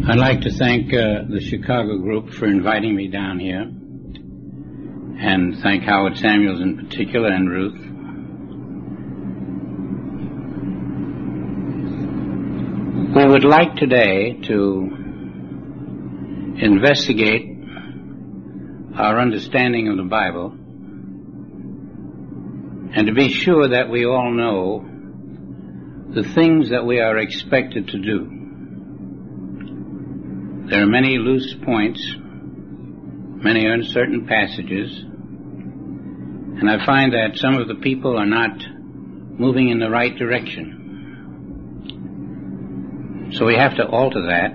I'd like to thank the Chicago group for inviting me down here, and thank Howard Samuels in particular and Ruth. We would like today to investigate our understanding of the Bible and to be sure that we all know the things that we are expected to do. There are many loose points, many uncertain passages, and I find that some of the people are not moving in the right direction. So we have to alter that.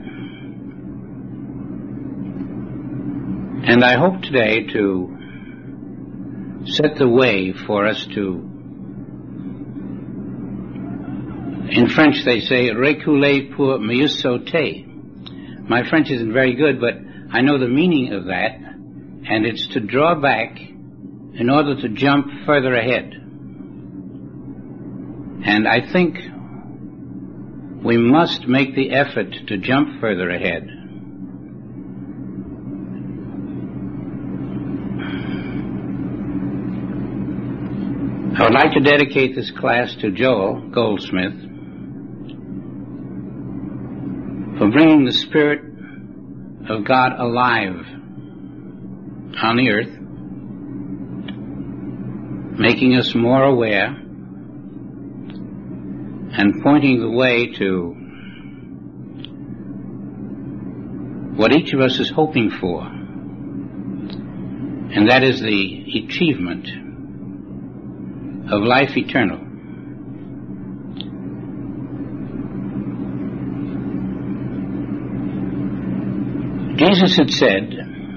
And I hope today to set the way for us to, in French they say, reculer pour mieux sauter. My French isn't very good, but I know the meaning of that, and it's to draw back in order to jump further ahead. And I think we must make the effort to jump further ahead. I would like to dedicate this class to Joel Goldsmith for bringing the Spirit of God alive on the earth, making us more aware, and pointing the way to what each of us is hoping for, and that is the achievement of life eternal. Jesus had said,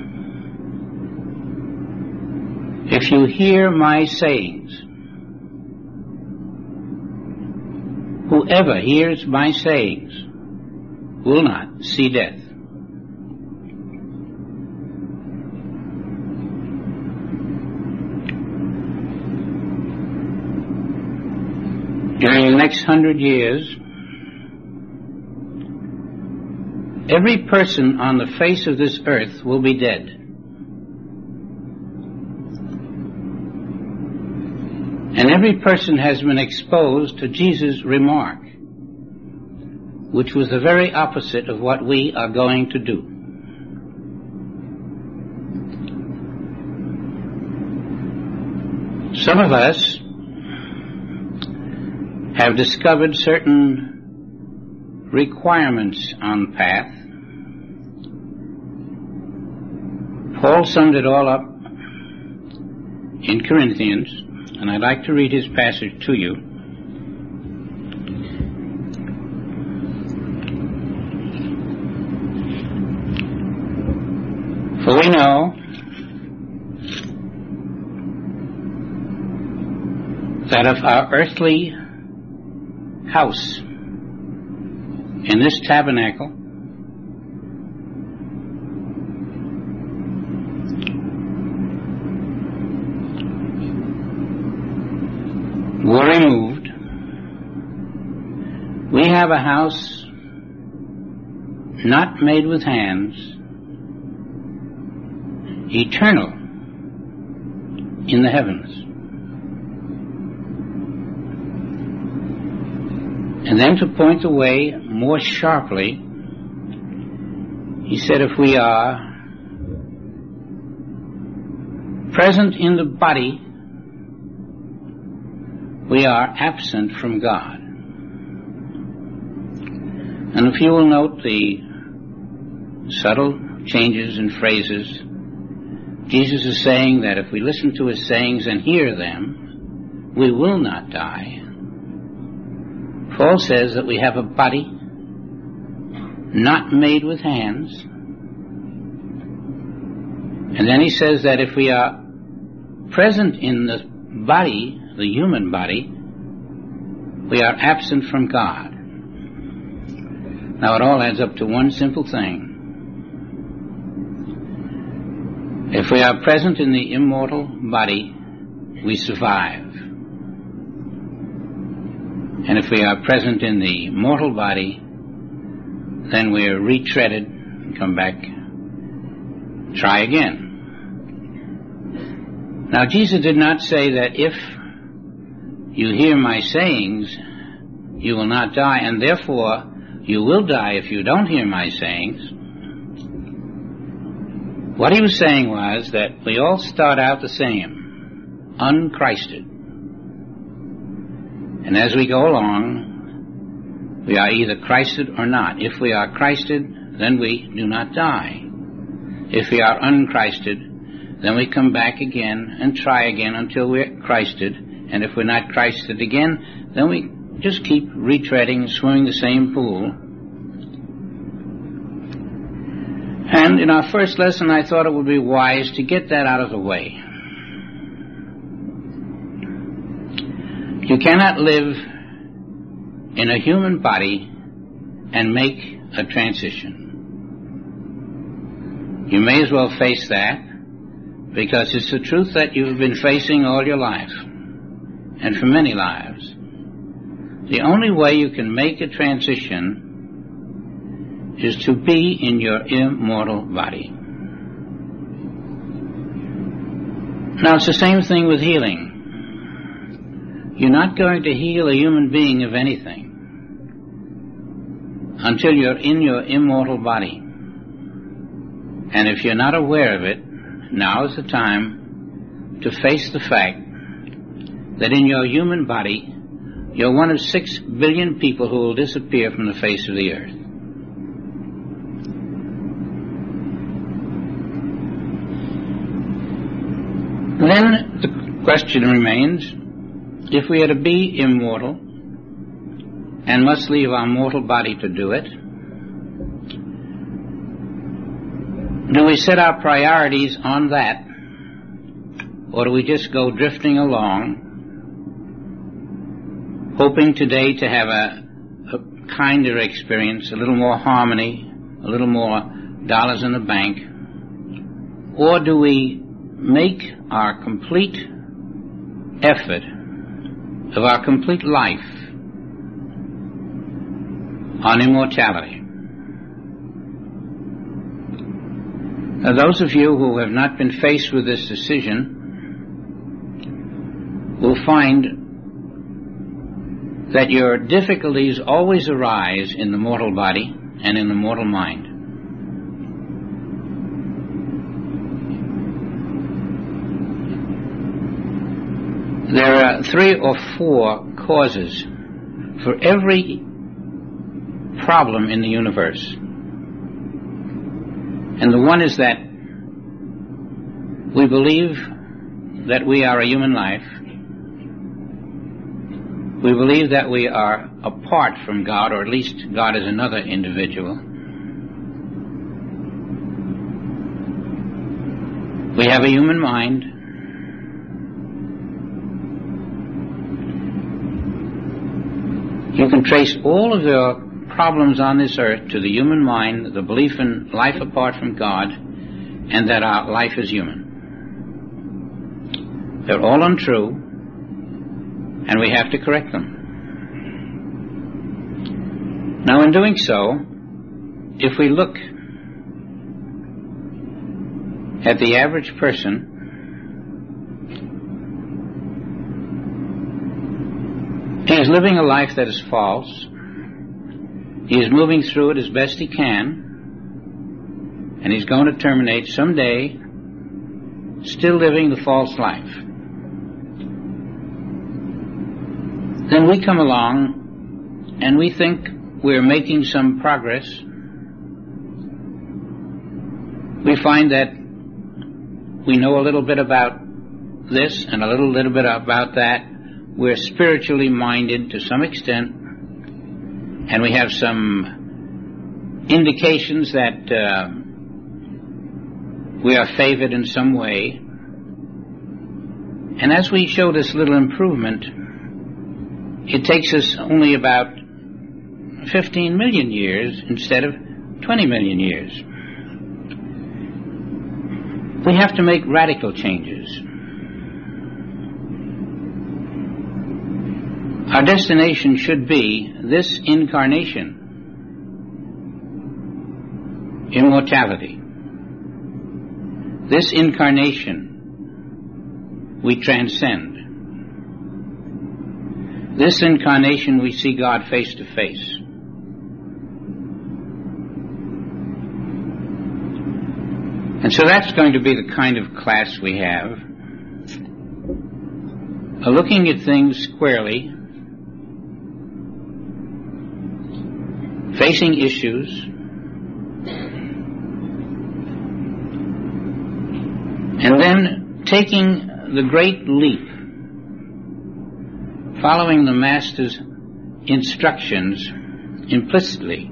if you hear my sayings, whoever hears my sayings will not see death. During the next 100 years, every person on the face of this earth will be dead. And every person has been exposed to Jesus' remark, which was the very opposite of what we are going to do. Some of us have discovered certain requirements on the path. Paul summed it all up in Corinthians, and I'd like to read his passage to you. For we know that if our earthly house in this tabernacle were removed, we have a house not made with hands, eternal in the heavens. And then to point the way more sharply, he said, if we are present in the body, we are absent from God. And if you will note the subtle changes in phrases, Jesus is saying that if we listen to his sayings and hear them, we will not die. Paul says that we have a body not made with hands. And then he says that if we are present in the body, the human body, we are absent from God. Now it all adds up to one simple thing. If we are present in the immortal body, we survive. And if we are present in the mortal body, then we're retreaded, come back, try again. Now, Jesus did not say that if you hear my sayings, you will not die, and therefore you will die if you don't hear my sayings. What he was saying was that we all start out the same, unchristed. And as we go along, we are either Christed or not. If we are Christed, then we do not die. If we are unchristed, then we come back again and try again until we're Christed. And if we're not Christed again, then we just keep retreading, swimming the same pool. And in our first lesson, I thought it would be wise to get that out of the way. You cannot live in a human body and make a transition. You may as well face that, because it's the truth that you've been facing all your life, and for many lives. The only way you can make a transition is to be in your immortal body. Now, it's the same thing with healing. You're not going to heal a human being of anything until you're in your immortal body. And if you're not aware of it, now is the time to face the fact that in your human body, you're one of 6 billion people who will disappear from the face of the earth. Then the question remains, if we are to be immortal and must leave our mortal body to do it, do we set our priorities on that, or do we just go drifting along, hoping today to have a kinder experience, a little more harmony, a little more dollars in the bank? Or do we make our complete effort of our complete life on immortality? Now, those of you who have not been faced with this decision will find that your difficulties always arise in the mortal body and in the mortal mind. There are 3 or 4 causes for every problem in the universe. And the one is that we believe that we are a human life. We believe that we are apart from God, or at least God is another individual. We have a human mind. You can trace all of your problems on this earth to the human mind, the belief in life apart from God, and that our life is human. They're all untrue, and we have to correct them. Now, in doing so, if we look at the average person, he is living a life that is false. He is moving through it as best he can, and he's going to terminate someday still living the false life. Then we come along and we think we're making some progress. We find that we know a little bit about this and a little bit about that. We're spiritually minded to some extent, and we have some indications that we are favored in some way. And as we show this little improvement, it takes us only about 15 million years instead of 20 million years. We have to make radical changes. Our destination should be this incarnation. immortality. This incarnation we transcend. This incarnation we see God face to face. And so that's going to be the kind of class we have. Looking at things squarely, facing issues, and then taking the great leap, following the Master's instructions implicitly.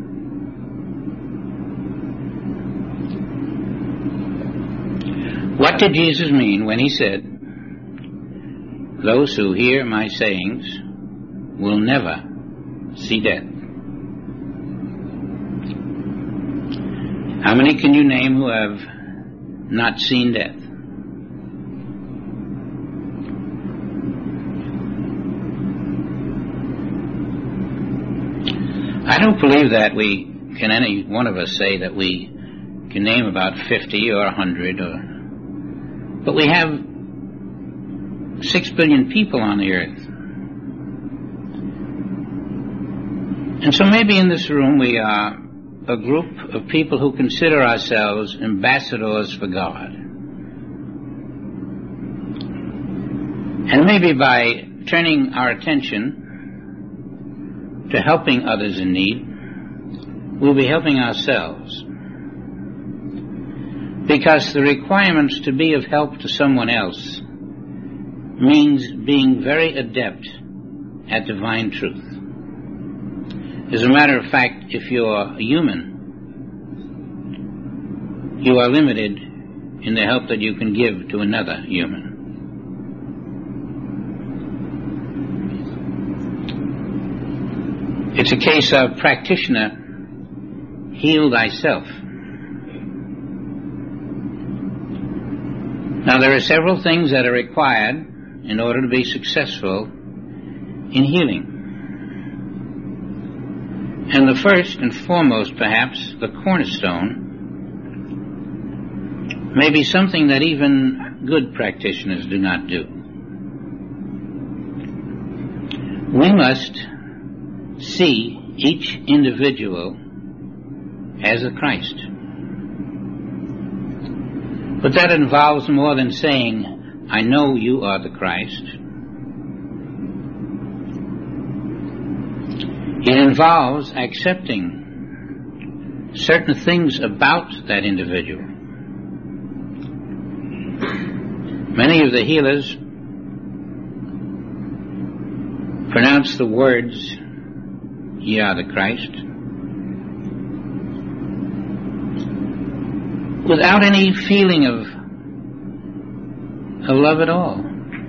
What did Jesus mean when he said, "Those who hear my sayings will never see death"? How many can you name who have not seen death? I don't believe that any one of us say that we can name about 50 or 100, but we have 6 billion people on the earth. And so maybe in this room we are a group of people who consider ourselves ambassadors for God. And maybe by turning our attention to helping others in need, we'll be helping ourselves. Because the requirements to be of help to someone else means being very adept at divine truth. As a matter of fact, if you're a human, you are limited in the help that you can give to another human. It's a case of practitioner, heal thyself. Now, there are several things that are required in order to be successful in healing. And the first and foremost, perhaps, the cornerstone, may be something that even good practitioners do not do. We must see each individual as a Christ. But that involves more than saying, "I know you are the Christ." It involves accepting certain things about that individual. Many of the healers pronounce the words, "Ye are the Christ," without any feeling of love at all.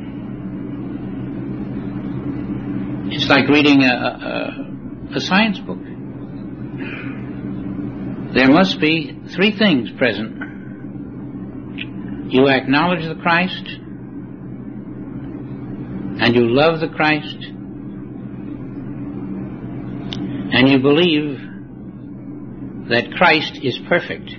It's like reading a science book. There must be 3 things present. You acknowledge the Christ, and you love the Christ, and you believe that Christ is perfect.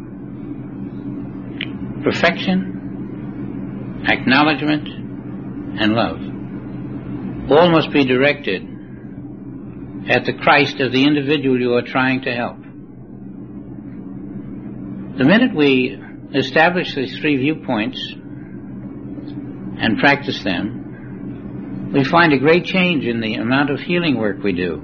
Perfection, acknowledgement, and love all must be directed at the Christ of the individual you are trying to help. The minute we establish these 3 viewpoints and practice them, we find a great change in the amount of healing work we do.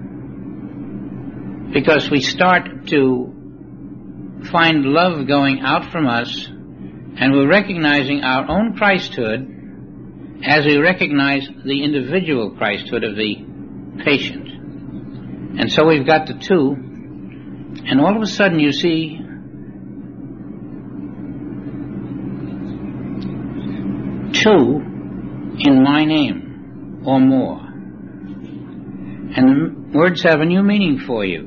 Because we start to find love going out from us, and we're recognizing our own Christhood as we recognize the individual Christhood of the patient. And so we've got the 2, and all of a sudden you see two in my name or more. And the words have a new meaning for you.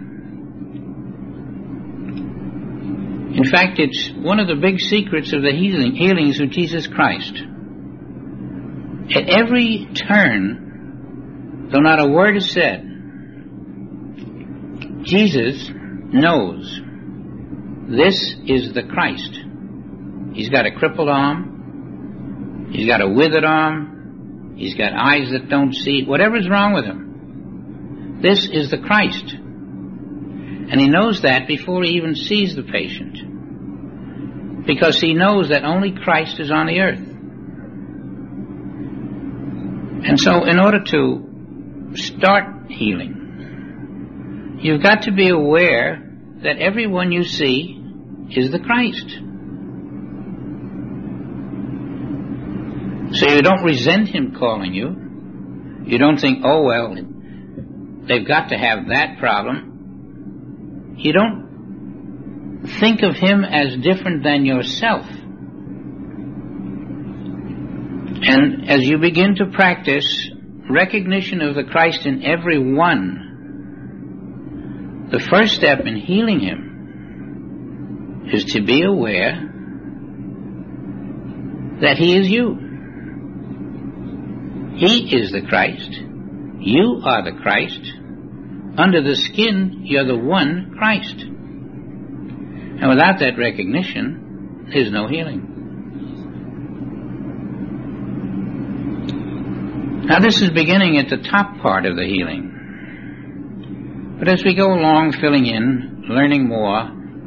In fact, it's one of the big secrets of the healings of Jesus Christ. At every turn, though not a word is said, Jesus knows this is the Christ. He's got a crippled arm. He's got a withered arm. He's got eyes that don't see. Whatever's wrong with him, this is the Christ. And he knows that before he even sees the patient, because he knows that only Christ is on the earth. And so in order to start healing, you've got to be aware that everyone you see is the Christ. So you don't resent him calling you. You don't think, oh, well, they've got to have that problem. You don't think of him as different than yourself. And as you begin to practice recognition of the Christ in everyone, the first step in healing him is to be aware that he is you. He is the Christ. You are the Christ. Under the skin, you're the one Christ. And without that recognition, there's no healing. Now, this is beginning at the top part of the healing. But as we go along, filling in, learning more,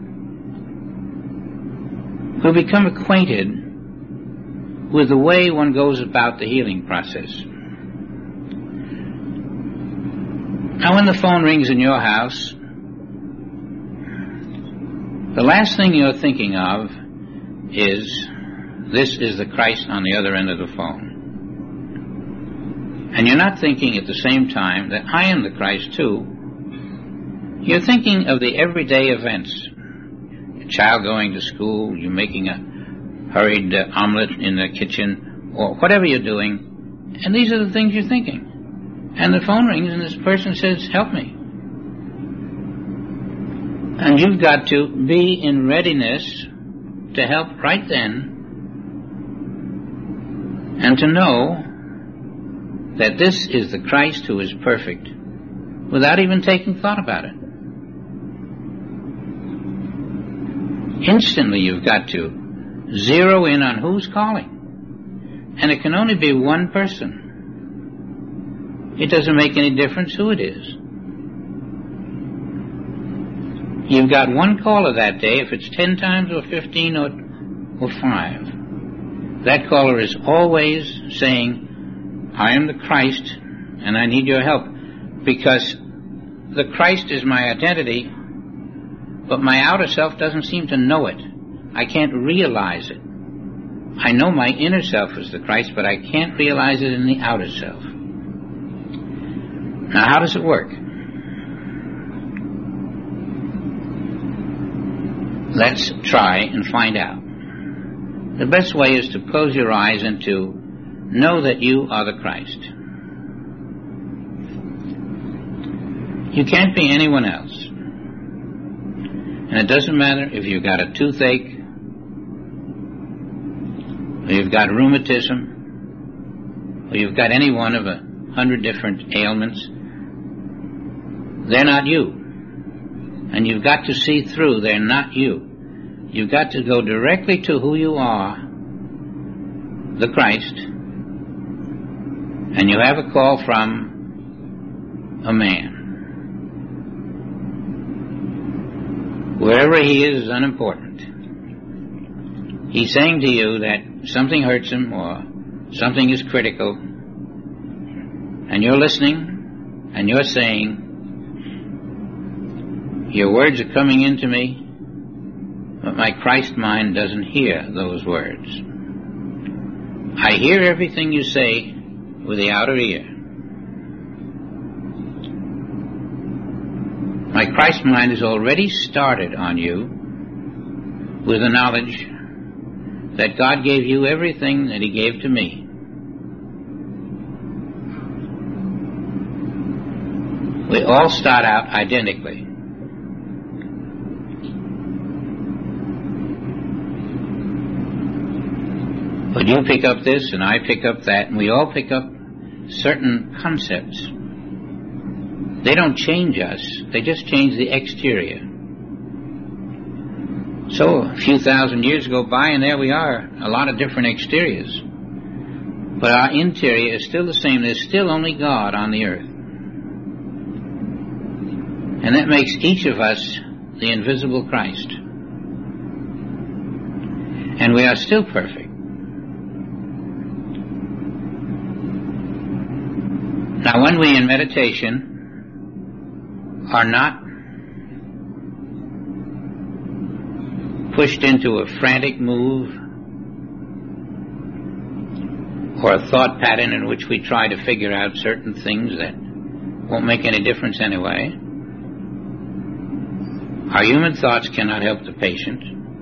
we'll become acquainted with the way one goes about the healing process. Now, when the phone rings in your house, the last thing you're thinking of is, this is the Christ on the other end of the phone. And you're not thinking at the same time that I am the Christ too. You're thinking of the everyday events. Your child going to school, you making a hurried omelet in the kitchen, or whatever you're doing, and these are the things you're thinking. And the phone rings and this person says, help me. And you've got to be in readiness to help right then, and to know that this is the Christ who is perfect, without even taking thought about it. Instantly you've got to zero in on who's calling. And it can only be one person. It doesn't make any difference who it is. You've got one caller that day. If it's 10 times or 15 or 5, that caller is always saying, I am the Christ and I need your help, because the Christ is my identity, but my outer self doesn't seem to know it. I can't realize it. I know my inner self is the Christ, but I can't realize it in the outer self. Now, how does it work? Let's try and find out. The best way is to close your eyes and to know that you are the Christ. You can't be anyone else. And it doesn't matter if you've got a toothache, or you've got rheumatism, or you've got any one of 100 different ailments. They're not you. And you've got to see through, they're not you. You've got to go directly to who you are, the Christ, and you have a call from a man. Wherever he is unimportant. He's saying to you that something hurts him or something is critical, and you're listening, and you're saying, your words are coming into me, but my Christ mind doesn't hear those words. I hear everything you say with the outer ear. My Christ mind has already started on you with the knowledge that God gave you everything that he gave to me. We all start out identically. But you pick up this and I pick up that, and we all pick up certain concepts. They don't change us, they just change the exterior. So a few thousand years go by, and there we are, a lot of different exteriors. But our interior is still the same. There's still only God on the earth. And that makes each of us the invisible Christ. And we are still perfect. Now, when we in meditation are not pushed into a frantic move or a thought pattern in which we try to figure out certain things that won't make any difference anyway, our human thoughts cannot help the patient.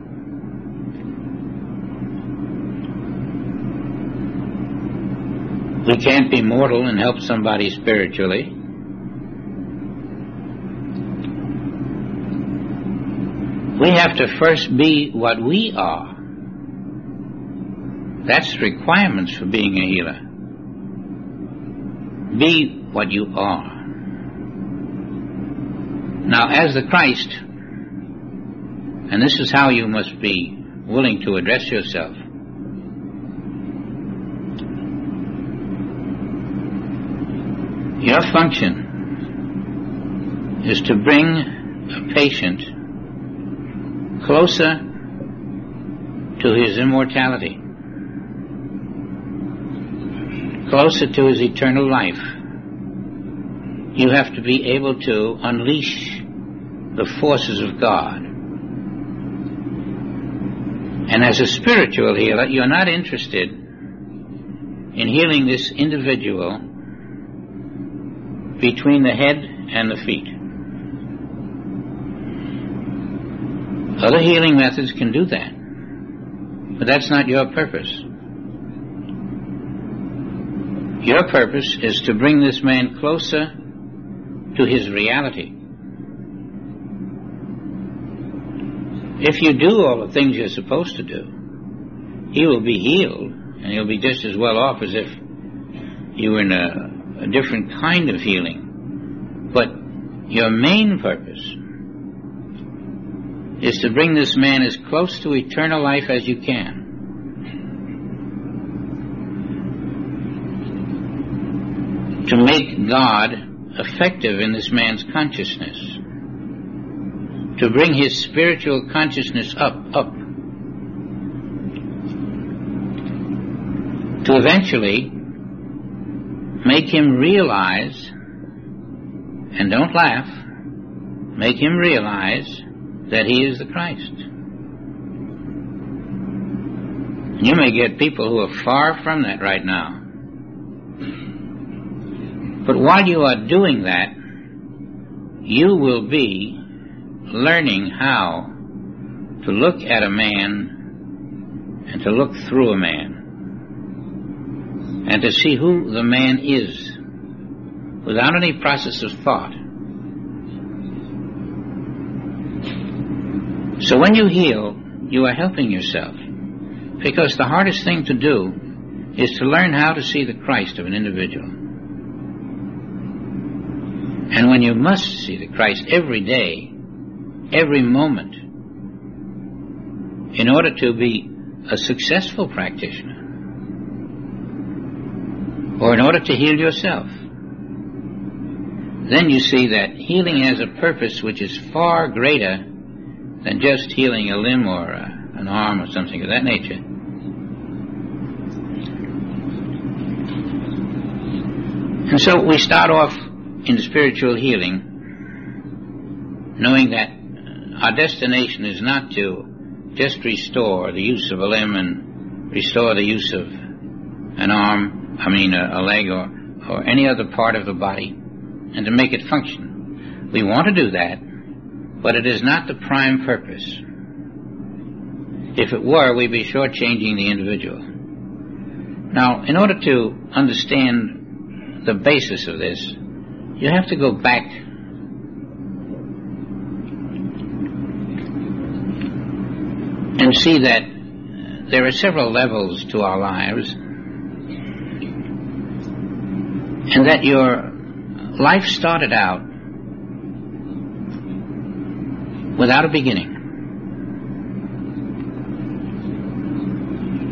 We can't be mortal and help somebody spiritually. We have to first be what we are. That's requirements for being a healer. Be what you are. Now, as the Christ, and this is how you must be willing to address yourself. Your function is to bring a patient closer to his immortality, closer to his eternal life. You have to be able to unleash the forces of God. And as a spiritual healer, you're not interested in healing this individual between the head and the feet. Other healing methods can do that, but that's not your purpose. Your purpose is to bring this man closer to his reality. If you do all the things you're supposed to do, he will be healed, and he'll be just as well off as if you were in a different kind of healing. But your main purpose is to bring this man as close to eternal life as you can. To make God effective in this man's consciousness. To bring his spiritual consciousness up. To eventually make him realize, and don't laugh, make him realize that he is the Christ. You may get people who are far from that right now. But while you are doing that, you will be learning how to look at a man and to look through a man and to see who the man is without any process of thought. So when you heal, you are helping yourself, because the hardest thing to do is to learn how to see the Christ of an individual. And when you must see the Christ every day, every moment, in order to be a successful practitioner, or in order to heal yourself, then you see that healing has a purpose which is far greater than just healing a limb or an arm or something of that nature. And so we start off in spiritual healing knowing that our destination is not to just restore the use of a limb and restore the use of an arm, a leg or any other part of the body, and to make it function. We want to do that, but it is not the prime purpose. If it were, we'd be shortchanging the individual. Now, in order to understand the basis of this, you have to go back and see that there are several levels to our lives, and that your life started out without a beginning.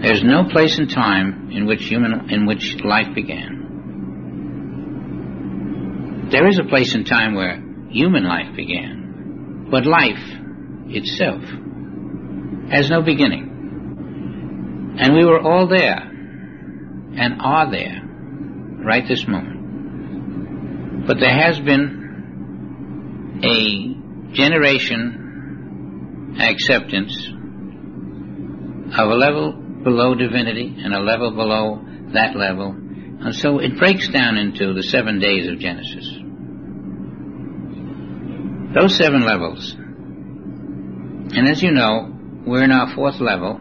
There's no place in time in which life began. There is a place in time where human life began, but life itself has no beginning. And we were all there and are there right this moment. But there has been a generation acceptance of a level below divinity and a level below that level. And so it breaks down into the 7 days of Genesis. Those 7 levels. And as you know, we're in our 4th level,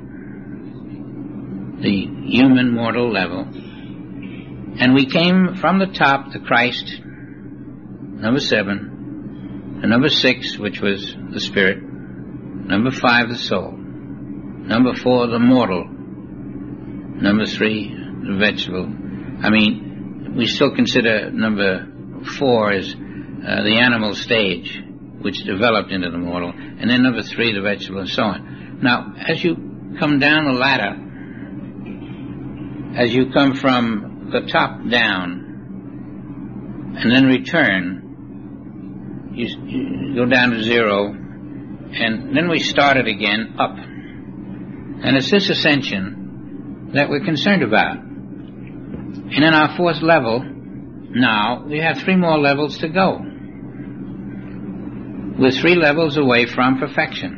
the human mortal level. And we came from the top, the Christ, number 7, the number 6, which was the spirit, number 5, the soul, number 4, the mortal, number 3, the vegetable. I mean, we still consider number 4 as the animal stage, which developed into the mortal, and then number 3, the vegetable, and so on. Now, as you come down the ladder, as you come from the top down, and then return, you go down to 0, and then we start it again up. And it's this ascension that we're concerned about. And in our 4th level, now, we have 3 more levels to go. We're 3 levels away from perfection.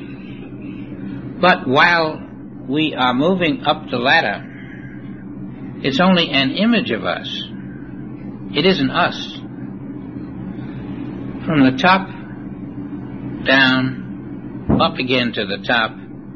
But while we are moving up the ladder, it's only an image of us. It isn't us. From the top down, up again to the top,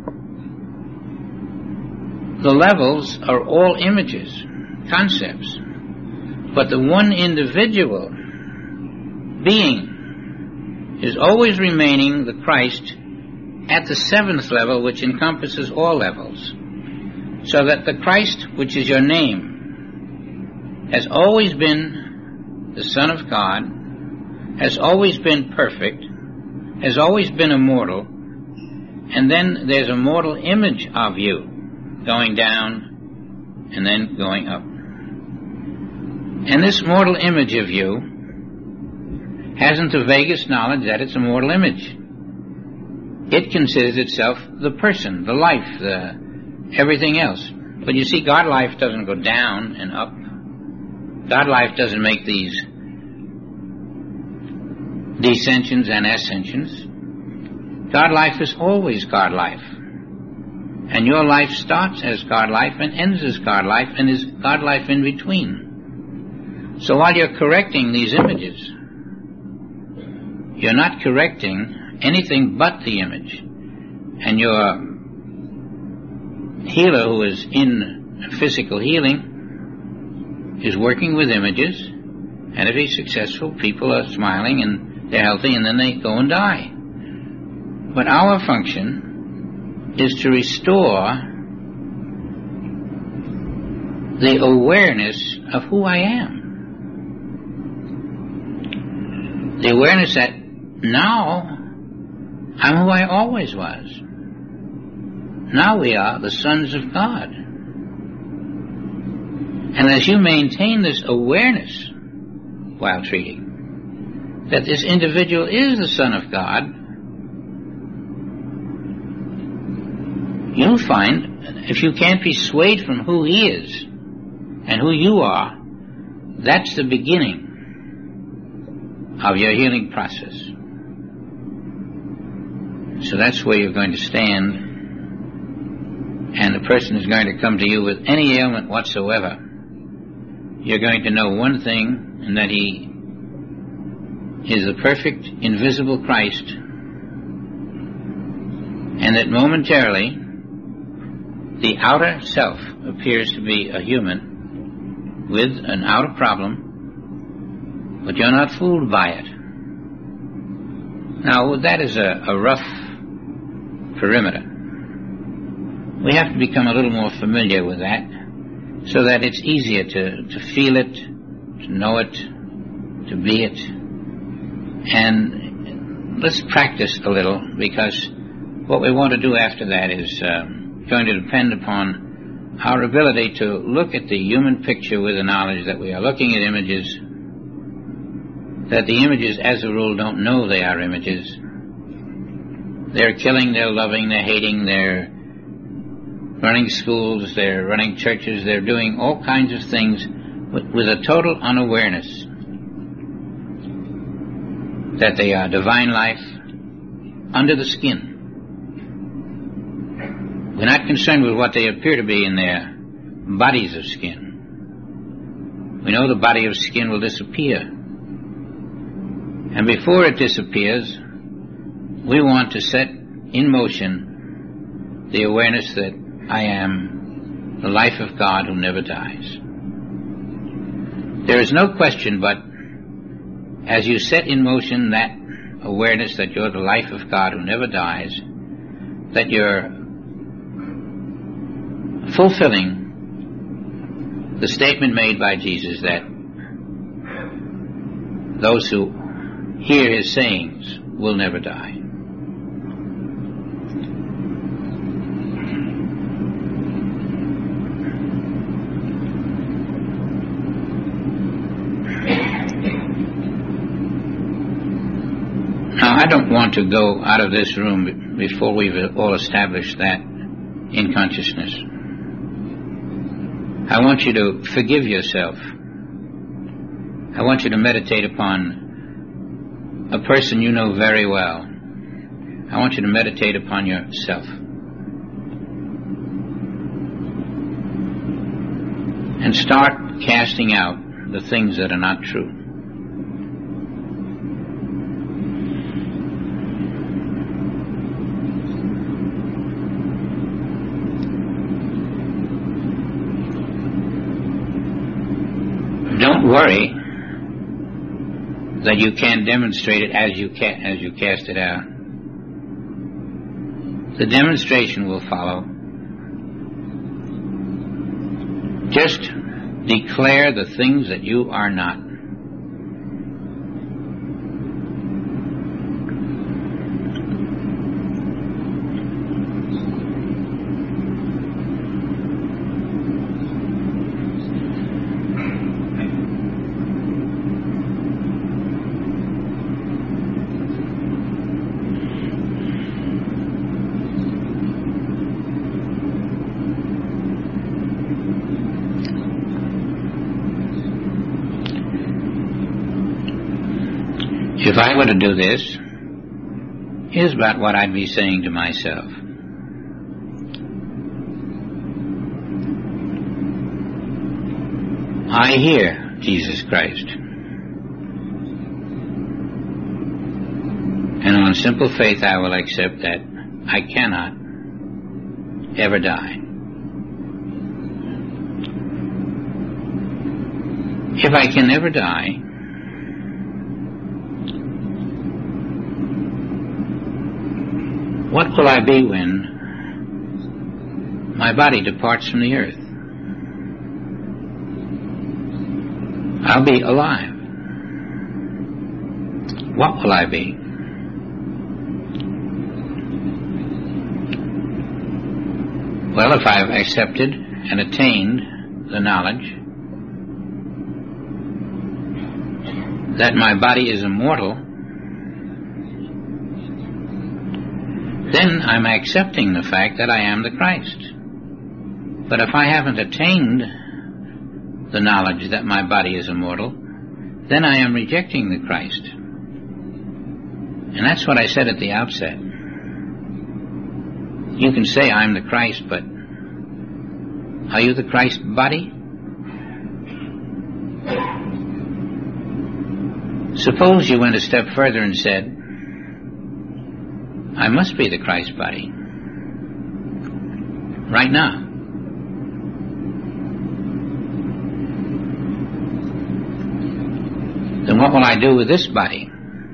the levels are all images, concepts. But the one individual being is always remaining the Christ at the 7th level, which encompasses all levels. So that the Christ, which is your name, has always been the Son of God, has always been perfect, has always been immortal, and then there's a mortal image of you going down and then going up. And this mortal image of you hasn't the vaguest knowledge that it's a mortal image. It considers itself the person, the life, everything else. But you see, God life doesn't go down and up. God life doesn't make these descensions and ascensions. God life is always God life. And your life starts as God life and ends as God life and is God life in between. So while you're correcting these images, you're not correcting anything but the image. And your healer who is in physical healing is working with images, and if he's successful, people are smiling and they're healthy, and then they go and die. But our function is to restore the awareness of who I am. The awareness that now I'm who I always was. Now we are the sons of God. And as you maintain this awareness while treating, that this individual is the Son of God, you'll find, if you can't be swayed from who he is and who you are, that's the beginning of your healing process. So that's where you're going to stand, and the person is going to come to you with any ailment whatsoever. You're going to know one thing, and that he is the perfect, invisible Christ, and that momentarily the outer self appears to be a human with an outer problem, but you're not fooled by it. Now, that is a rough perimeter. We have to become a little more familiar with that, so that it's easier to feel it, to know it, to be it. And let's practice a little, because what we want to do after that is going to depend upon our ability to look at the human picture with the knowledge that we are looking at images, that the images as a rule don't know they are images. They're killing, they're loving, they're hating, they're running schools, they're running churches, they're doing all kinds of things with a total unawareness that they are divine life under the skin. We're not concerned with what they appear to be in their bodies of skin. We know the body of skin will disappear. And before it disappears, we want to set in motion the awareness that I am the life of God who never dies. There is no question but as you set in motion that awareness that you're the life of God who never dies, that you're fulfilling the statement made by Jesus that those who hear his sayings will never die. Now, I don't want to go out of this room before we've all established that in consciousness. I want you to forgive yourself. I want you to meditate upon a person you know very well. I want you to meditate upon yourself. And start casting out the things that are not true. Don't worry that you can't demonstrate it as you cast it out. The demonstration will follow. Just declare the things that you are not. If I were to do this, here's about what I'd be saying to myself. I hear Jesus Christ. And on simple faith I will accept that I cannot ever die. If I can never die, what will I be when my body departs from the earth? I'll be alive. What will I be? Well, if I've accepted and attained the knowledge that my body is immortal, then I'm accepting the fact that I am the Christ. But if I haven't attained the knowledge that my body is immortal, then I am rejecting the Christ. And that's what I said at the outset. You can say I'm the Christ, but are you the Christ body? Suppose you went a step further and said, I must be the Christ body right now. Then what will I do with this body?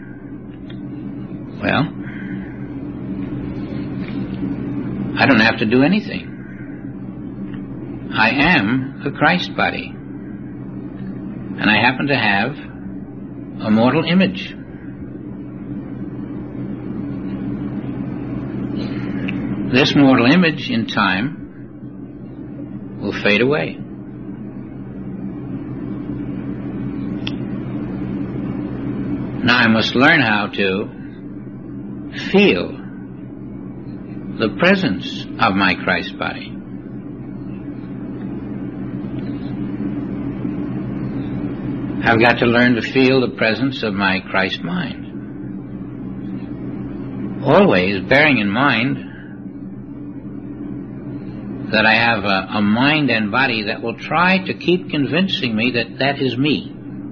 Well, I don't have to do anything. I am the Christ body. And I happen to have a mortal image. This mortal image in time fade away. Now I must learn how to feel the presence of my Christ body. I've got to learn to feel the presence of my Christ mind. Always bearing in mind that I have a mind and body that will try to keep convincing me that that is me.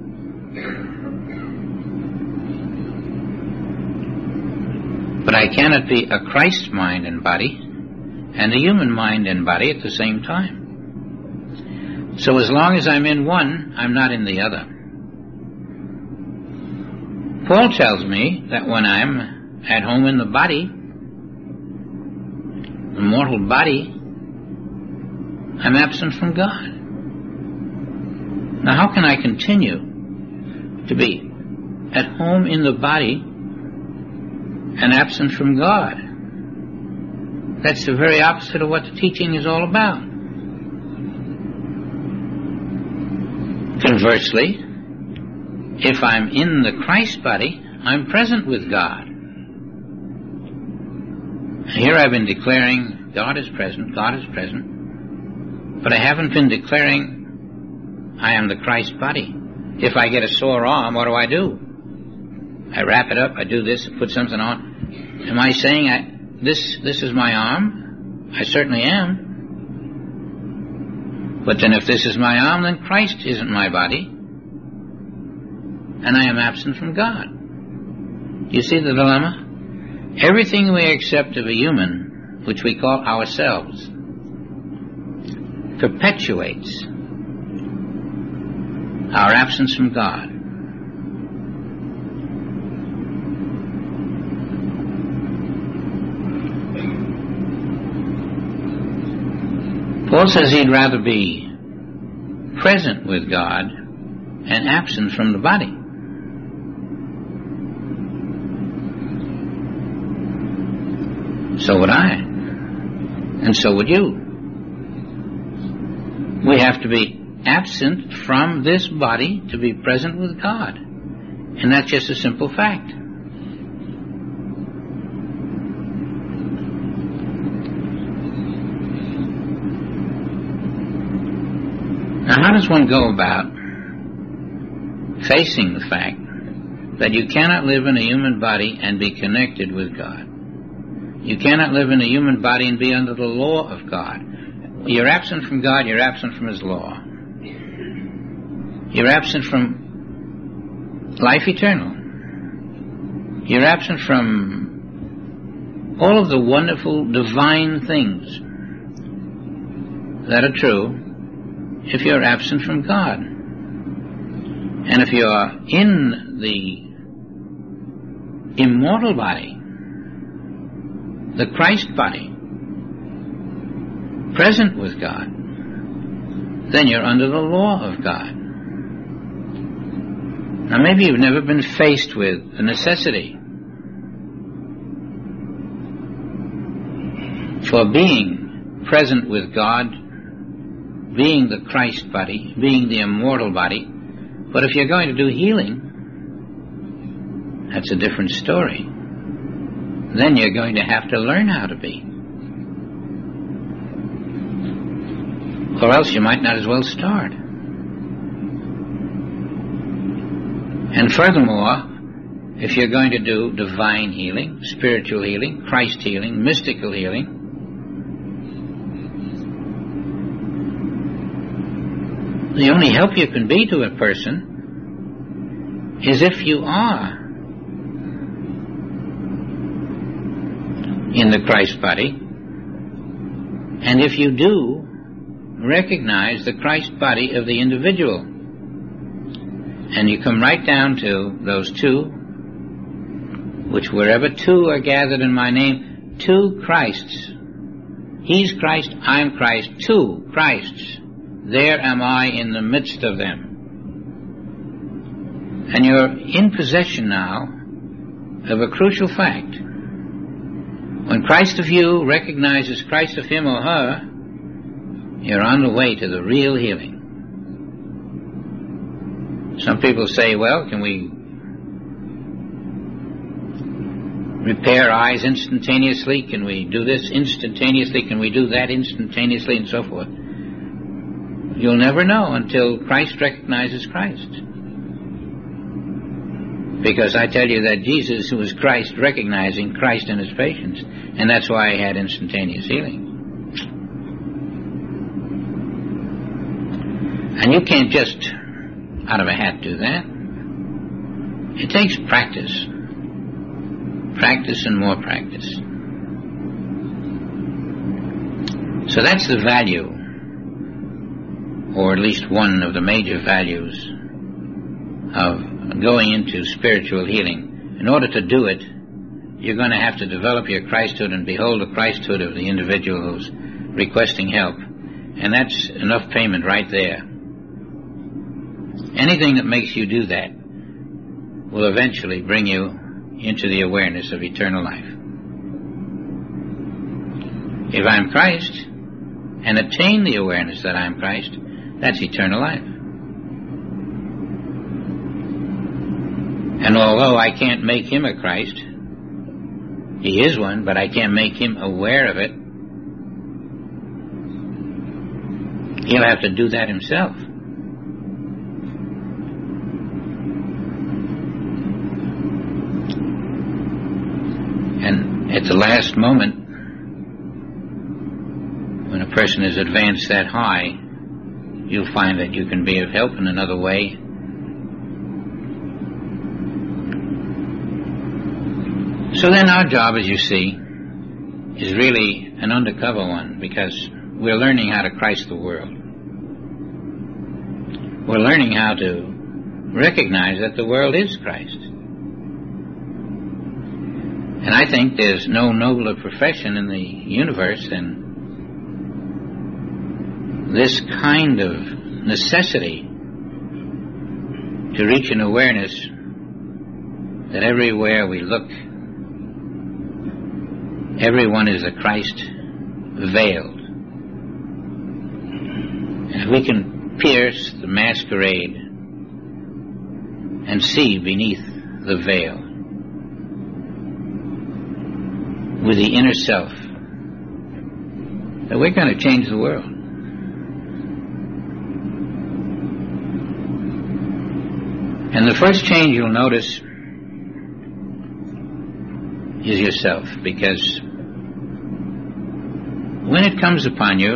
But I cannot be a Christ mind and body and a human mind and body at the same time. So as long as I'm in one, I'm not in the other. Paul tells me that when I'm at home in the body, the mortal body, I'm absent from God. Now how can I continue to be at home in the body and absent from God? That's the very opposite of what the teaching is all about. Conversely, if I'm in the Christ body, I'm present with God. Here I've been declaring God is present, but I haven't been declaring I am the Christ body. If I get a sore arm, what do? I wrap it up, I do this, put something on. Am I saying this is my arm? I certainly am. But then if this is my arm, then Christ isn't my body, and I am absent from God. You see the dilemma? Everything we accept of a human, which we call ourselves, perpetuates our absence from God. Paul says he'd rather be present with God and absent from the body. So would I, and so would you. We have to be absent from this body to be present with God, and that's just a simple fact. Now, how does one go about facing the fact that you cannot live in a human body and be connected with God? You cannot live in a human body and be under the law of God. You're absent from God, you're absent from His law. You're absent from life eternal. You're absent from all of the wonderful divine things that are true if you're absent from God. And if you're in the immortal body, the Christ body, present with God, then you're under the law of God. Now maybe you've never been faced with the necessity for being present with God, being the Christ body, being the immortal body, but if you're going to do healing, that's a different story. Then you're going to have to learn how to be. Or else you might not as well start. And furthermore, if you're going to do divine healing, spiritual healing, Christ healing, mystical healing, the only help you can be to a person is if you are in the Christ body, and if you do recognize the Christ body of the individual, and you come right down to those two, which wherever two are gathered in my name, two Christs. He's Christ, I'm Christ, two Christs. There am I in the midst of them. And you're in possession now of a crucial fact. When Christ of you recognizes Christ of him or her, you're on the way to the real healing. Some people say, well, can we repair eyes instantaneously? Can we do this instantaneously? Can we do that instantaneously? And so forth. You'll never know until Christ recognizes Christ. Because I tell you that Jesus, who was Christ, recognizing Christ in his patients, and that's why he had instantaneous healing. And you can't just out of a hat do that. It takes practice. Practice and more practice. So that's the value, or at least one of the major values of going into spiritual healing. In order to do it, you're going to have to develop your Christhood and behold the Christhood of the individual who's requesting help. And that's enough payment right there. Anything that makes you do that will eventually bring you into the awareness of eternal life. If I'm Christ and attain the awareness that I'm Christ, that's eternal life. And although I can't make him a Christ, he is one, but I can't make him aware of it, he'll have to do that himself. And at the last moment, when a person is advanced that high, you'll find that you can be of help in another way. So then our job, as you see, is really an undercover one, because we're learning how to Christ the world. We're learning how to recognize that the world is Christ. And I think there's no nobler profession in the universe than this kind of necessity to reach an awareness that everywhere we look, everyone is a Christ veiled. And if we can pierce the masquerade and see beneath the veil with the inner self, that we're going to change the world. And the first change you'll notice is yourself, because when it comes upon you,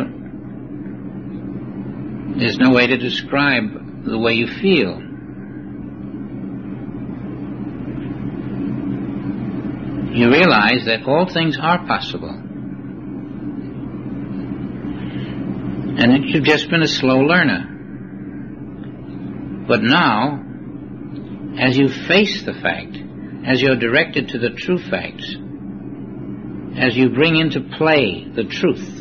there's no way to describe the way you feel. You realize that all things are possible, and that you've just been a slow learner. But now, as you face the fact, as you're directed to the true facts, as you bring into play the truth,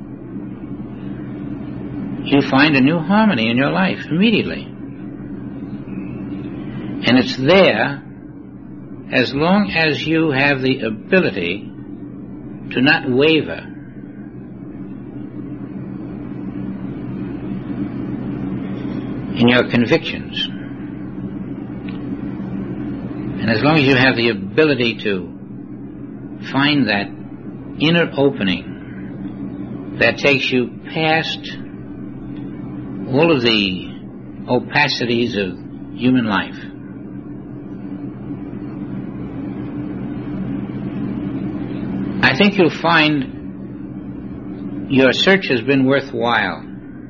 you find a new harmony in your life immediately. And it's there as long as you have the ability to not waver. In your convictions. And as long as you have the ability to find that inner opening that takes you past all of the opacities of human life, I think you'll find your search has been worthwhile.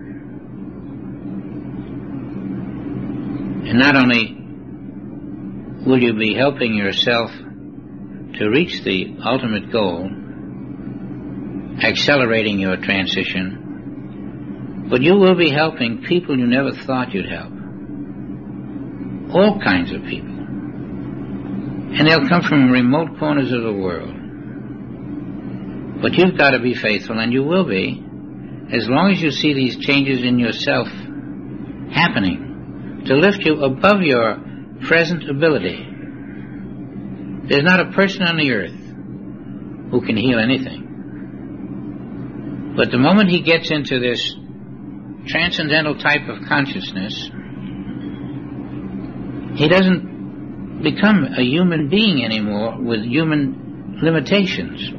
And not only will you be helping yourself to reach the ultimate goal, accelerating your transition, but you will be helping people you never thought you'd help. All kinds of people. And they'll come from remote corners of the world. But you've got to be faithful, and you will be, as long as you see these changes in yourself happening, to lift you above your present ability. There's not a person on the earth who can heal anything. But the moment he gets into this transcendental type of consciousness, he doesn't become a human being anymore with human limitations.